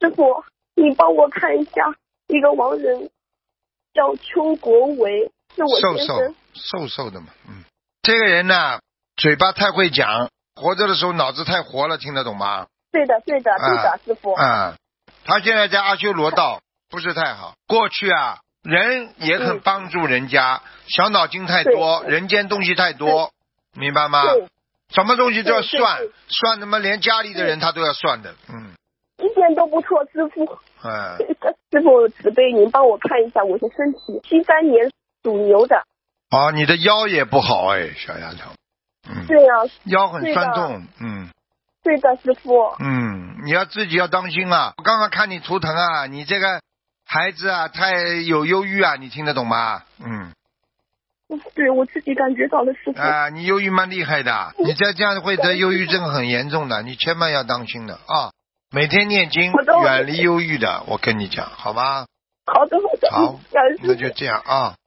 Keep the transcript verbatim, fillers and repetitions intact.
师傅，你帮我看一下，一个亡人叫邱国维，是我瘦先生。 瘦瘦瘦的嘛，嗯，这个人呢，嘴巴太会讲，活着的时候脑子太活了，听得懂吗？ 对的，对的，对的， 啊、 师傅。 啊、他现在在阿修罗道，不是太好。过去啊，人也很嗯帮助人家，小脑筋太多，人间东西太多，明白吗？ 对， 什么东西都要对对算对， 算他妈连家里的人他都要算的，嗯， 一点都不错，师傅。 哎， 师傅慈悲，您帮我看一下我的身体，七三年属牛的。 哦，你的腰也不好哎，小丫头，嗯， 对呀、 腰很对的酸痛，嗯对的，师傅。 嗯，你要自己要当心啊！我刚刚看你图腾啊，你这个孩子啊，太有忧郁啊，你听得懂吗？嗯， 对，我自己感觉到了，师傅。 啊，你忧郁蛮厉害的，你再这样会得忧郁症很严重的，你千万要当心的啊！每天念经我都， 远离忧郁的，我跟你讲，好吗？ 好的，好的。 好感恩师傅那就这样啊。